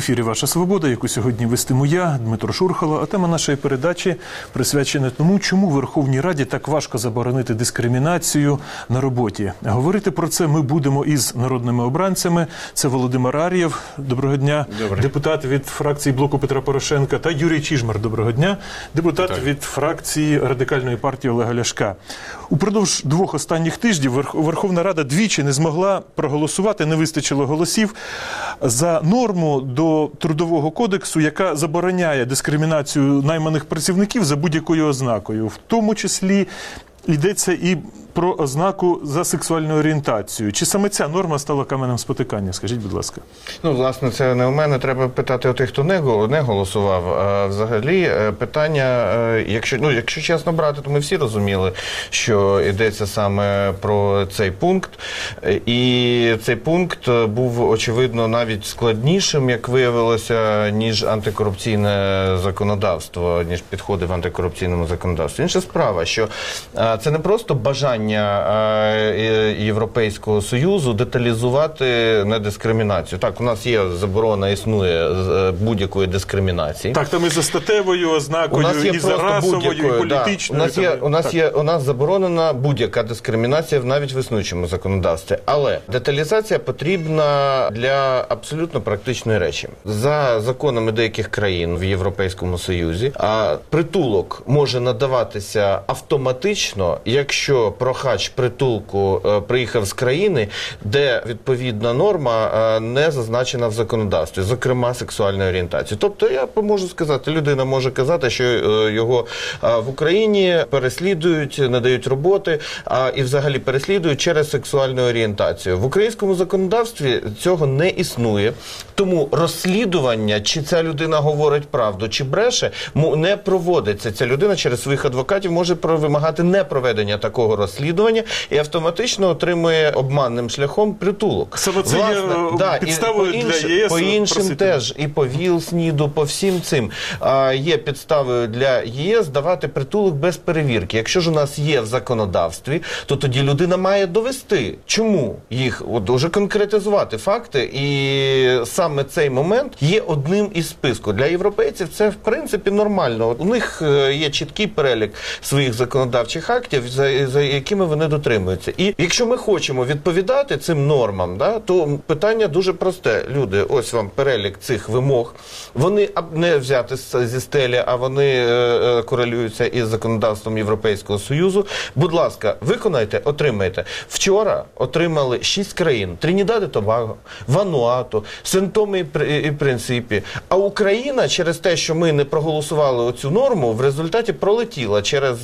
ефірі «Ваша свобода», яку сьогодні вестиму я, Дмитро Шурхало. А тема нашої передачі присвячена тому, чому Верховній Раді так важко заборонити дискримінацію на роботі. Говорити про це ми будемо із народними обранцями. Це Володимир Ар'єв, доброго дня, депутат від фракції Блоку Петра Порошенка, та Юрій Чижмар, доброго дня, депутат від фракції Радикальної партії Олега Ляшка. Упродовж 2 останніх тижнів Верховна Рада двічі не змогла проголосувати, не вистачило голосів, за норму до Трудового кодексу, яка забороняє дискримінацію найманих працівників за будь-якою ознакою. В тому числі йдеться і про ознаку за сексуальною орієнтацією. Чи саме ця норма стала каменем спотикання? Скажіть, будь ласка. Ну, власне, це не у мене. Треба питати у тих, хто не голосував. А взагалі, питання, якщо чесно брати, то ми всі розуміли, що йдеться саме про цей пункт. І цей пункт був, очевидно, навіть складнішим, як виявилося, ніж антикорупційне законодавство, ніж підходи в антикорупційному законодавстві. Інша справа, що це не просто бажання Європейського Союзу деталізувати недискримінацію. Так, у нас є заборона, існує будь-якої дискримінації. Так, там і за статевою ознакою, і за расовою, і політичною. У нас заборонена будь-яка дискримінація навіть в існуючому законодавстві. Але деталізація потрібна для абсолютно практичної речі. За законами деяких країн в Європейському Союзі притулок може надаватися автоматично, якщо прохач притулку приїхав з країни, де відповідна норма не зазначена в законодавстві, зокрема сексуальної орієнтації. Тобто, я можу сказати, людина може казати, що його в Україні переслідують, не дають роботи, і взагалі переслідують через сексуальну орієнтацію. В українському законодавстві цього не існує, тому розслідування, чи ця людина говорить правду, чи бреше, не проводиться. Ця людина через своїх адвокатів може вимагати непроведення такого розслідування і автоматично отримує обманним шляхом притулок. Саме це є підставою для ЄС. По іншим теж, і по ВІЛ-СНІДу, по всім цим є підставою для ЄС давати притулок без перевірки. Якщо ж у нас є в законодавстві, то тоді людина має довести, чому їх, уже конкретизувати факти, і саме цей момент є одним із списку. Для європейців це, в принципі, нормально. У них є чіткий перелік своїх законодавчих актів, за якими вони дотримуються. І якщо ми хочемо відповідати цим нормам, то питання дуже просте. Люди, ось вам перелік цих вимог. Вони не взяти зі стелі, а вони корелюються із законодавством Європейського Союзу. Будь ласка, виконайте, отримайте. Вчора отримали 6 країн. Тринідад і Тобаго, Вануату, Сен-Томе і Принсипі. А Україна через те, що ми не проголосували оцю норму, в результаті пролетіла через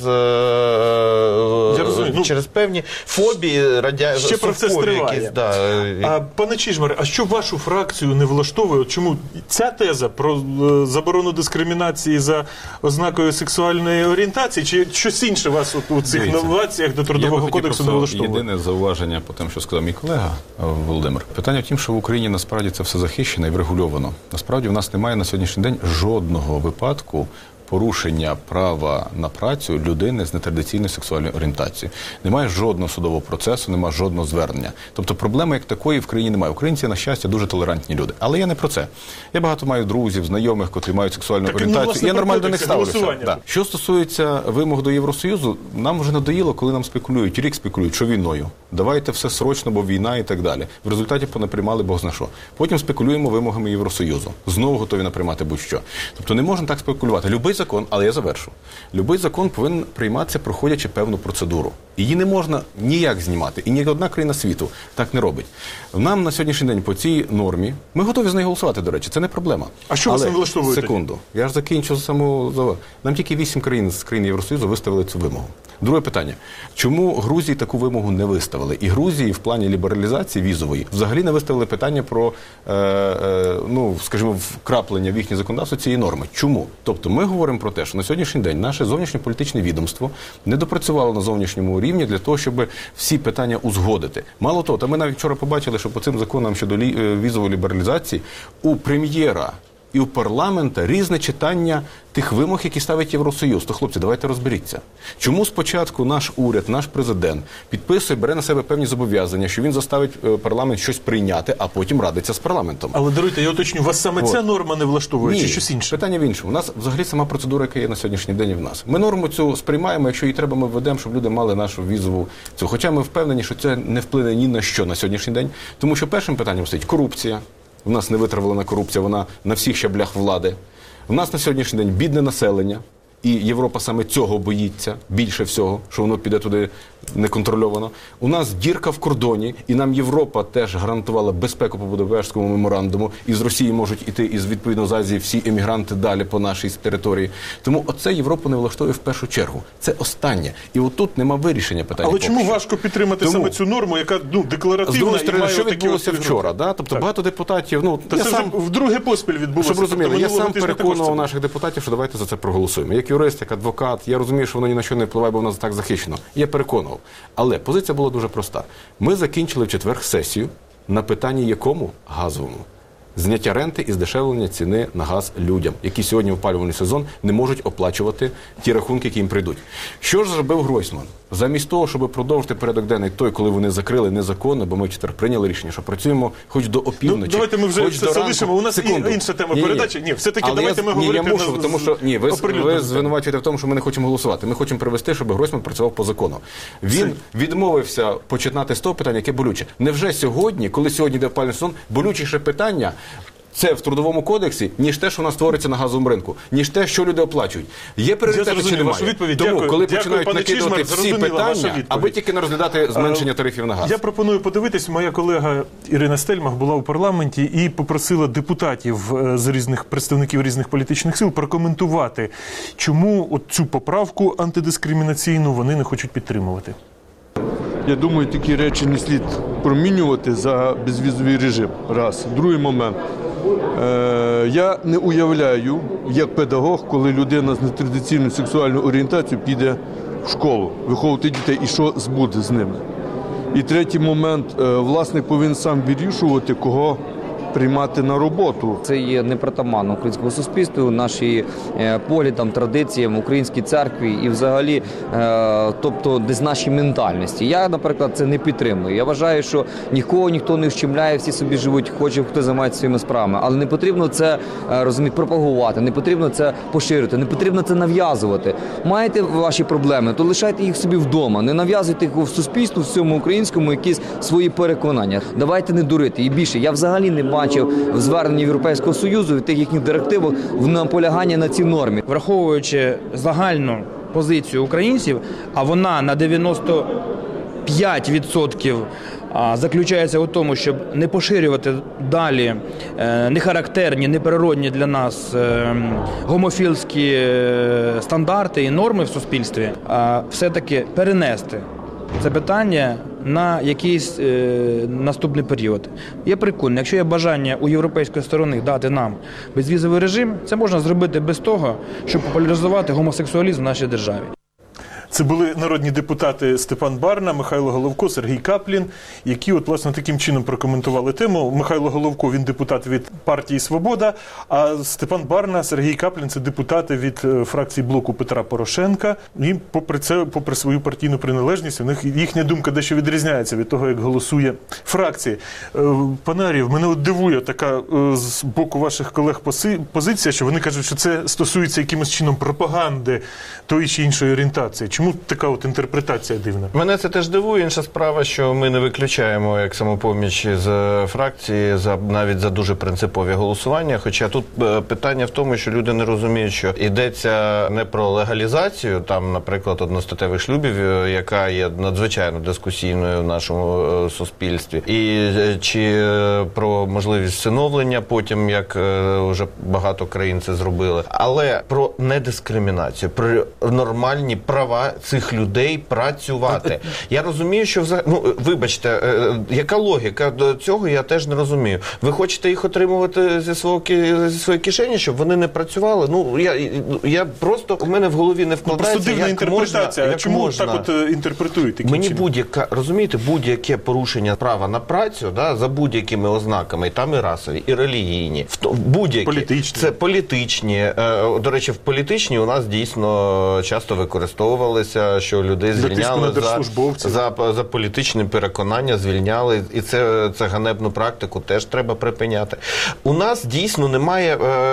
певні фобії, ще про це стриває. Пане Чижмаре, а що вашу фракцію не влаштовує? Чому ця теза про заборону дискримінації за ознакою сексуальної орієнтації, чи щось інше вас у цих новаціях до Трудового кодексу не влаштовує? Єдине зауваження по тому, що сказав мій колега Володимир. Питання в тім, що в Україні насправді це все захищено і врегульовано. Насправді в нас немає на сьогоднішній день жодного випадку порушення права на працю людини з нетрадиційною сексуальною орієнтацією. Немає жодного судового процесу, немає жодного звернення. Тобто проблеми як такої в країні немає. Українці, на щастя, дуже толерантні люди. Але я не про це. Я багато маю друзів, знайомих, котрі мають сексуальну орієнтацію. Я нормально до них ставлюся. Що стосується вимог до Євросоюзу, нам вже надоїло, коли нам спекулюють, рік спекулюють, що війною. Давайте все срочно, бо війна і так далі. В результаті понаприймали Бог зна що. Потім спекулюємо вимогами Євросоюзу. Знову готові наприймати будь-що. Тобто не можна так спекулювати. Любий закон, але я завершу. Любий закон повинен прийматися, проходячи певну процедуру. Її не можна ніяк знімати. І ні одна країна світу так не робить. Нам на сьогоднішній день по цій нормі, ми готові з нею голосувати, до речі, це не проблема. А що вас не влаштовує? Секунду. Я ж закінчу саму. Нам тільки 8 країн з країн Євросоюзу виставили цю вимогу. Друге питання. Чому Грузії таку вимогу не виставили? І Грузії в плані лібералізації візової взагалі не виставили питання про, скажімо, вкраплення в їхнє законодавство цієї норми. Чому? Тобто ми говоримо про те, що на сьогоднішній день наше зовнішньополітичне відомство не допрацювало на зовнішньому рівні для того, щоб всі питання узгодити. Мало того, ми навіть вчора побачили, що по цим законам щодо візової лібералізації у прем'єра і у парламента різне читання тих вимог, які ставить Євросоюз. То, хлопці, давайте розберіться. Чому спочатку наш уряд, наш президент підписує, бере на себе певні зобов'язання, що він заставить парламент щось прийняти, а потім радиться з парламентом? Але, даруйте, я уточню, вас саме ця норма не влаштовує, чи щось інше? Питання в іншому. У нас взагалі сама процедура, яка є на сьогоднішній день і в нас. Ми норму цю сприймаємо, якщо її треба, ми введемо, щоб люди мали нашу візову цю. Хоча ми впевнені, що це не вплине ні на що на сьогоднішній день, тому що першим питанням стоїть корупція. У нас не витравлена корупція, вона на всіх щаблях влади. У нас на сьогоднішній день бідне населення, і Європа саме цього боїться, більше всього, що воно піде туди неконтрольовано. У нас дірка в кордоні, і нам Європа теж гарантувала безпеку по Будапештському меморандуму, і з Росії можуть іти, і відповідно з Азії всі емігранти далі по нашій території. Тому оце Європу не влаштовує в першу чергу. Це останнє. І отут нема вирішення питання. Але чому важко підтримати саме цю норму, яка декларативна? З другої сторони, що такі відбулося от вчора? Да? Тобто багато депутатів... Та це вже вдруге поспіль відбулося. Щоб розуміли, Тобто я сам минулого тижня переконував наших депутатів, що давайте за це проголосуємо. Як юрист, як адвокат, я розумію, що воно ні на що не впливає, бо воно так захищено. Я переконував. Але позиція була дуже проста. Ми закінчили в четвер сесію на питанні якому? Газовому. Зняття ренти і здешевлення ціни на газ людям, які сьогодні в опалювальний сезон не можуть оплачувати ті рахунки, які їм прийдуть. Що ж зробив Гройсман? Замість того, щоб продовжити порядок денний той, коли вони закрили незаконно, бо ми в четвер прийняли рішення, що працюємо хоч до опівночі, давайте ми вже хоч це до залишимо. ранку. У нас Секунду. є інша тема передачі. Ні, все-таки давайте ми говоримо. Я мушу, тому що ви звинувачуєте в тому, що ми не хочемо голосувати. Ми хочемо привести, щоб Гройсман працював по закону. Він відмовився починати з того питання, яке болюче. Невже сьогодні, коли сьогодні йде опалювальний сезон, болючіше питання це в Трудовому кодексі, ніж те, що у нас твориться на газовому ринку, ніж те, що люди оплачують. Є пріоритети чи немає? Тому, коли починають накидувати всі питання, аби тільки не розглядати зменшення тарифів на газ. Я пропоную подивитись, моя колега Ірина Стельмах була у парламенті і попросила депутатів з різних представників різних політичних сил прокоментувати, чому от цю поправку антидискримінаційну вони не хочуть підтримувати. Я думаю, такі речі не слід промінювати за безвізовий режим. Раз. Другий момент. Я не уявляю, як педагог, коли людина з нетрадиційною сексуальною орієнтацією піде в школу, виховувати дітей і що збуде з ними. І третій момент. Власник повинен сам вирішувати, кого приймати на роботу. Це є непритаманно українському суспільству, наші поглядам, традиціям, українській церкві і взагалі, тобто десь нашій ментальності. Я, наприклад, це не підтримую. Я вважаю, що ніхто не ущемляє, всі собі живуть, хоче хто займається своїми справами. Але не потрібно це, розумієте, пропагувати, не потрібно це поширювати, не потрібно це нав'язувати. Маєте ваші проблеми, то лишайте їх собі вдома, не нав'язуйте їх в суспільству, всьому українському, якісь свої переконання. Давайте не дурити. І більше, я взагалі не бачив в зверненні Європейського Союзу в тих їхніх директивах в наполягання на цій нормі. Враховуючи загальну позицію українців, а вона на 95% заключається у тому, щоб не поширювати далі нехарактерні, неприродні для нас гомофільські стандарти і норми в суспільстві, а все-таки перенести це питання на якийсь наступний період. Я переконаний, якщо є бажання у європейської сторони дати нам безвізовий режим, це можна зробити без того, щоб популяризувати гомосексуалізм в нашій державі. Це були народні депутати Степан Барна, Михайло Головко, Сергій Каплін, які от, власне, таким чином прокоментували тему. Михайло Головко, він депутат від партії «Свобода», а Степан Барна, Сергій Каплін – це депутати від фракції блоку Петра Порошенка. І попри свою партійну приналежність, у них їхня думка дещо відрізняється від того, як голосує фракція. Пане Ар'єв, мене от дивує така з боку ваших колег позиція, що вони кажуть, що це стосується якимось чином пропаганди тої чи іншої орієнтації. Чому така от інтерпретація дивна? Мене це теж дивує. Інша справа, що ми не виключаємо як самопоміч з фракції навіть за дуже принципові голосування. Хоча тут питання в тому, що люди не розуміють, що йдеться не про легалізацію, там, наприклад, одностатевих шлюбів, яка є надзвичайно дискусійною в нашому суспільстві, і чи про можливість всиновлення потім, як вже багато країн це зробили, але про недискримінацію, про нормальні права на цих людей працювати. Я розумію, що вибачте, яка логіка до цього, я теж не розумію. Ви хочете їх отримувати зі своєї кишені, щоб вони не працювали? Ну, я просто, у мене в голові не вкладається, просто дивна інтерпретація. Можна, чому можна? так от інтерпретують таким Мені чином? розумієте, будь-яке порушення права на працю, да, за будь-якими ознаками, і там і расові, і релігійні, будь-які. Політичні. Це політичні. До речі, в політичні у нас дійсно часто використовувалися, що людей звільняли за політичне переконання, звільняли, і це ганебну практику теж треба припиняти. У нас дійсно немає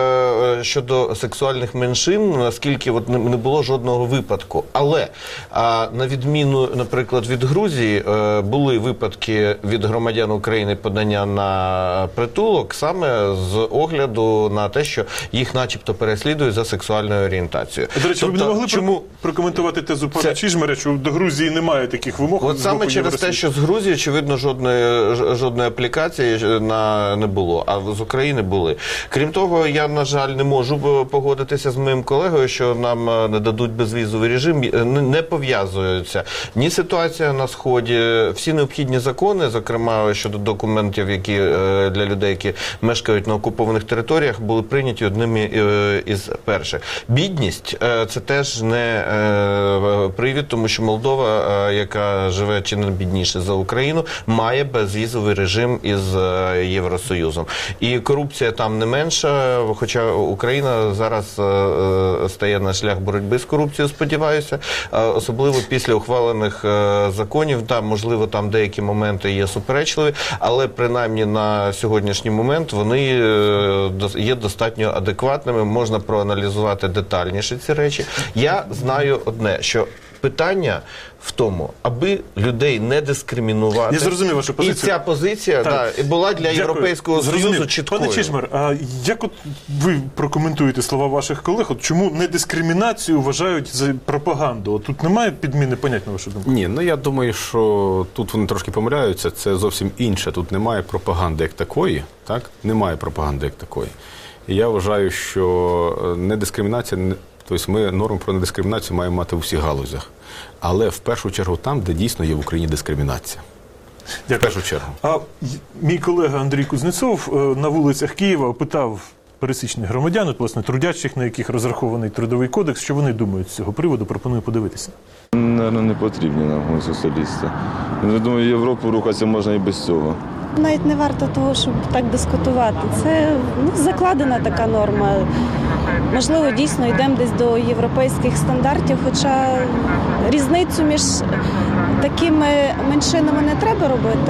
щодо сексуальних меншин, наскільки от не було жодного випадку. Але на відміну, наприклад, від Грузії, були випадки від громадян України подання на притулок саме з огляду на те, що їх начебто переслідують за сексуальною орієнтацією. До речі, ви б не могли прокоментувати тезу пана Чижмаря, що до Грузії немає таких вимог? От саме через те, що з Грузії, очевидно, жодної аплікації не було, а з України були. Крім того, я, на жаль, не можу погодитися з моїм колегою, що нам не дадуть безвізовий режим, не пов'язуються ні ситуація на Сході, всі необхідні закони, зокрема щодо документів, які для людей, які мешкають на окупованих територіях, були прийняті одними із перших. Бідність – це теж не привід, тому що Молдова, яка живе чи не бідніше за Україну, має безвізовий режим із Євросоюзом. І корупція там не менша, хоча Україна зараз стає на шлях боротьби з корупцією, сподіваюся, особливо після ухвалених законів. Там, можливо, там деякі моменти є суперечливі, але принаймні на сьогоднішній момент вони є достатньо адекватними, можна проаналізувати детальніше ці речі. Я знаю одне, що питання в тому, аби людей не дискримінувати. Я зрозумів вашу позицію. І ця позиція була для Європейського Союзу чіткою. Пане Чижмар, а як от ви прокоментуєте слова ваших колег? От чому недискримінацію вважають за пропаганду? От тут немає підміни понять, на вашу думку? Ні, я думаю, що тут вони трошки помиляються. Це зовсім інше. Тут немає пропаганди як такої. Так? Немає пропаганди як такої. І я вважаю, що недискримінація, тобто ми норму про недискримінацію маємо мати у всіх галузях. Але в першу чергу там, де дійсно є в Україні дискримінація. Дякую. В першу чергу. А мій колега Андрій Кузнєцов на вулицях Києва опитав пересічних громадян, от, власне, трудячих, на яких розрахований Трудовий кодекс. Що вони думають з цього приводу? Пропоную подивитися. Наверно, не потрібні нам гомосексуалісти. Я думаю, в Європу рухатися можна і без цього. Навіть не варто того, щоб так дискутувати. Це закладена така норма. Можливо, дійсно йдемо десь до європейських стандартів, хоча різницю між такими меншинами не треба робити,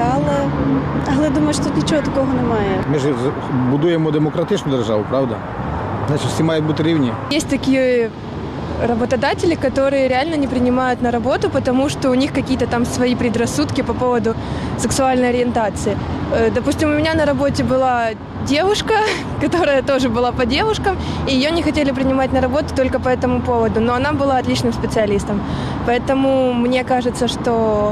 але думаю, що тут нічого такого немає. Ми ж будуємо демократичну державу, правда? Значить, всі мають бути рівні. Є такі работодатели, которые реально не принимают на работу, потому что у них какие-то там свои предрассудки по поводу сексуальной ориентации. Допустим, у меня на работе была девушка, которая тоже была по девушкам, и ее не хотели принимать на работу только по этому поводу, но она была отличным специалистом. Поэтому мне кажется, что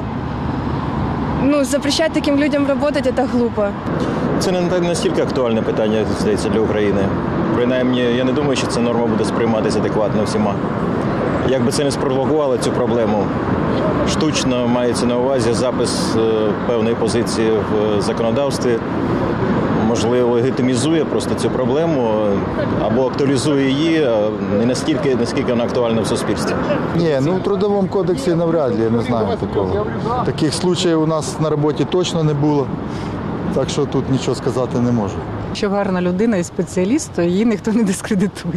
запрещать таким людям работать – это глупо. Це не настільки актуальне питання, здається, для України. Принаймні, я не думаю, що ця норма буде сприйматися адекватно всіма. Як би це не спровокувало цю проблему, штучно мається на увазі запис певної позиції в законодавстві, можливо, легітимізує просто цю проблему або актуалізує її не настільки, наскільки вона актуальна в суспільстві. Ні, в Трудовому кодексі навряд ли, я не знаю такого. Таких случаїв у нас на роботі точно не було, так що тут нічого сказати не можу. Якщо гарна людина і спеціаліст, то її ніхто не дискредитує.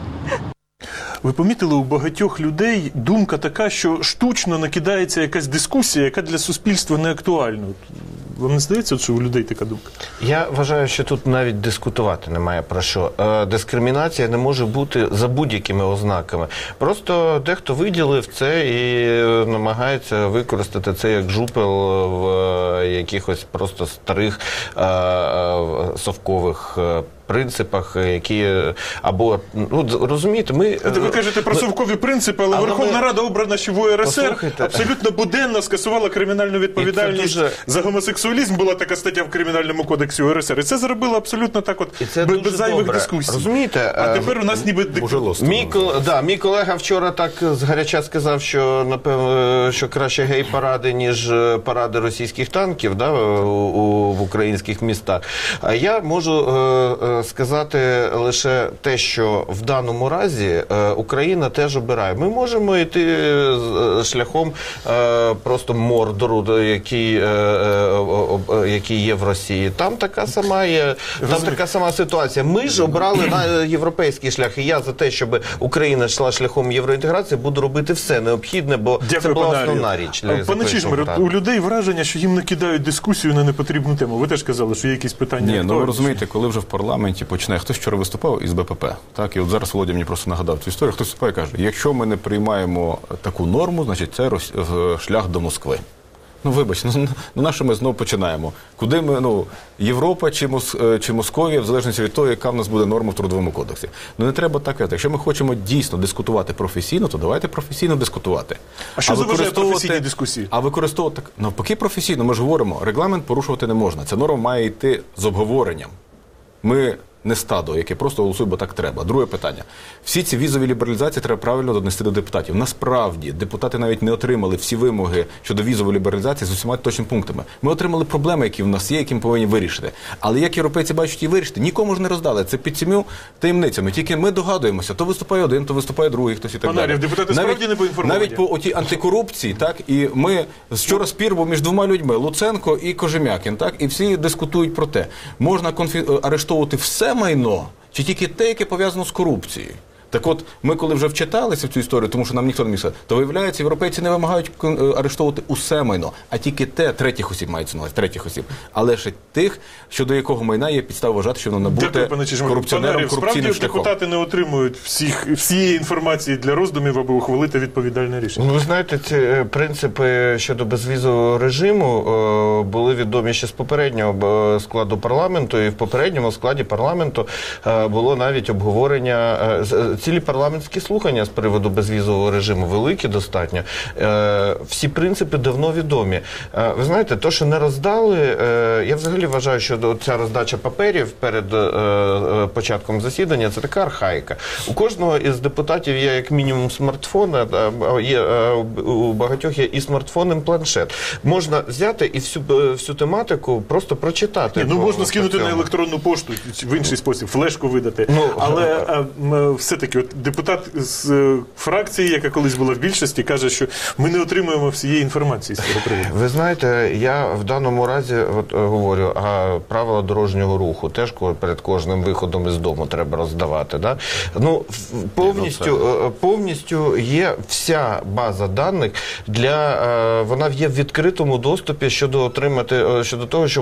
Ви помітили, у багатьох людей думка така, що штучно накидається якась дискусія, яка для суспільства не актуальна. Вам не здається, що у людей така думка? Я вважаю, що тут навіть дискутувати немає про що. Дискримінація не може бути за будь-якими ознаками. Просто дехто виділив це і намагається використати це як жупел в якихось просто старих совкових принципах, які або, ну, розумієте, ми... Ви кажете про совкові принципи, але Верховна Рада, обрана ще в УРСР, абсолютно буденно скасувала кримінальну відповідальність за гомосексуалізм. Була така стаття в Кримінальному кодексі УРСР. І це зробило абсолютно так от, без зайвих дискусій. Розумієте? А тепер у нас ніби... Мій колега вчора так згаряча сказав, що, напевно, що краще гей-паради, ніж паради російських танків, да, в українських містах. А я можу сказати лише те, що в даному разі Україна теж обирає. Ми можемо йти шляхом просто Мордору, який є в Росії. Там така сама ситуація. Ми ж обрали на європейський шлях. І я за те, щоб Україна йшла шляхом євроінтеграції, буду робити все необхідне, бо це була основна річ. Пане Чижмар, у людей враження, що їм накидають дискусію на непотрібну тему. Ви теж казали, що є якісь питання актуальні. Ні, ну ви розумієте, коли вже в парламенті починає, хтось вчора виступав із БПП, так, і от зараз Володя мені просто нагадав цю історію, хтось виступає і каже, якщо ми не приймаємо таку норму, значить це шлях до Москви. Ну, вибачте, на що ми знову починаємо? Куди ми, Європа чи Московія, в залежності від того, яка в нас буде норма в Трудовому кодексі. Ну, не треба так казати. Якщо ми хочемо дійсно дискутувати професійно, то давайте професійно дискутувати. А що заважає професійні дискусії? А використовувати, навпаки, професійно, ми ж говоримо, регламент порушувати не можна. Ця норма має йти з обговоренням. Ми не стадо, яке просто голосує, бо так треба. Друге питання. Всі ці візові лібералізації треба правильно донести до депутатів. Насправді, депутати навіть не отримали всі вимоги щодо візової лібералізації з усіма точними пунктами. Ми отримали проблеми, які в нас є, які ми повинні вирішити. Але як європейці бачать її вирішити, нікому ж не роздали. Це під 7 таємницями. Тільки ми догадуємося, то виступає один, то виступає другий, хтось і так далі. Депутати справді не поінформовані. Навіть по отій антикорупції, так, і ми вчора спір був між двома людьми, Луценко і Кожем'якін, так, і всі дискутують про те, можна арештовувати все майно, чи тільки те, яке пов'язано з корупцією. Так от, ми коли вже вчиталися в цю історію, тому що нам ніхто не міг сказати, то виявляється, європейці не вимагають арештовувати усе майно, а тільки те, третіх осіб мається на увазі, третіх осіб, але ще тих, щодо якого майна є підстава вважати, що воно набуте корупціонером, корупційним шляхом. Справді депутати не отримують всієї інформації для роздумів, аби ухвалити відповідальне рішення. Ну, ви знаєте, ці принципи щодо безвізового режиму були відомі ще з попереднього складу парламенту, і в попередньому складі парламенту було навіть обговорення, цілі парламентські слухання з приводу безвізового режиму, великі достатньо. Всі принципи давно відомі. Ви знаєте, то, що не роздали, я взагалі вважаю, що ця роздача паперів перед початком засідання – це така архаїка. У кожного із депутатів є як мінімум смартфон, у багатьох є і смартфон, і планшет. Можна взяти і всю тематику просто прочитати. Ну, можна скинути на електронну пошту, в інший спосіб, флешку видати. Але все-таки депутат з фракції, яка колись була в більшості, каже, що ми не отримуємо всієї інформації з цього приводу. Ви знаєте, я в даному разі говорю, правила дорожнього руху теж перед кожним виходом із дому треба роздавати. Да? Ну, повністю є вся база даних, вона є в відкритому доступі щодо того, щоб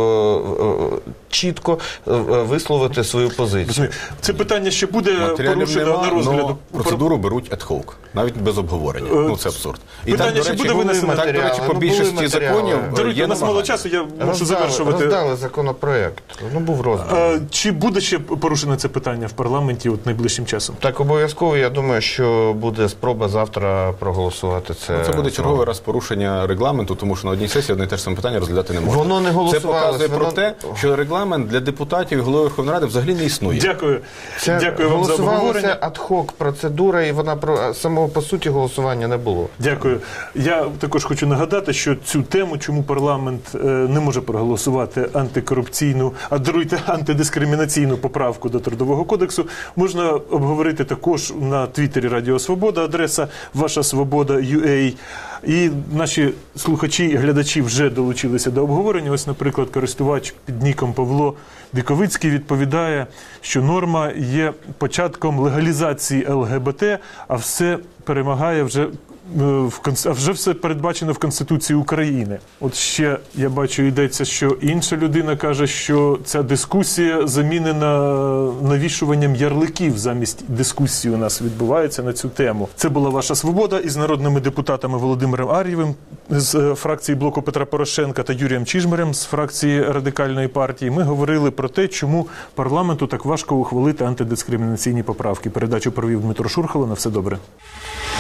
чітко висловити свою позицію. Це питання ще буде порушено на розгляду. Процедуру беруть ad hoc, навіть без обговорення. Ну, це абсурд. І питання ще буде винесено. Так, до речі, по більшості законів Даруйте, у нас мало часу, я мушу завершувати. Роздали законопроект. Ну, був розданий. Чи буде ще порушено це питання в парламенті найближчим часом? Так, обов'язково. Я думаю, що буде спроба завтра проголосувати це. Це буде черговий раз порушення регламенту, тому що на одній сесії одне і те ж саме питання розглядати не можна. Воно не голосувалося. Це показує про те, що регламент для депутатів і голови Верховної Ради взагалі не існує. Дякую. Дякую вам за обговорення. Це ад-хок процедура, і вона самого по суті голосування не було. Дякую. Я також хочу нагадати, що цю тему, чому парламент не може проголосувати антикорупційну, антидискримінаційну поправку до Трудового кодексу, можна обговорити також на твіттері Радіо Свобода, адреса Ваша Свобода.ua. І наші слухачі і глядачі вже долучилися до обговорення. Ось, наприклад, користувач під ніком Павло Диковицький відповідає, що норма є початком легалізації ЛГБТ, а все перемагає вже А вже все передбачено в Конституції України. От ще, я бачу, йдеться, що інша людина каже, що ця дискусія замінена навішуванням ярликів замість дискусії у нас відбувається на цю тему. Це була «Ваша свобода» із народними депутатами Володимиром Ар'євим з фракції Блоку Петра Порошенка та Юрієм Чижмарем з фракції Радикальної партії. Ми говорили про те, чому парламенту так важко ухвалити антидискримінаційні поправки. Передачу провів Дмитро Шурхало. На все добре.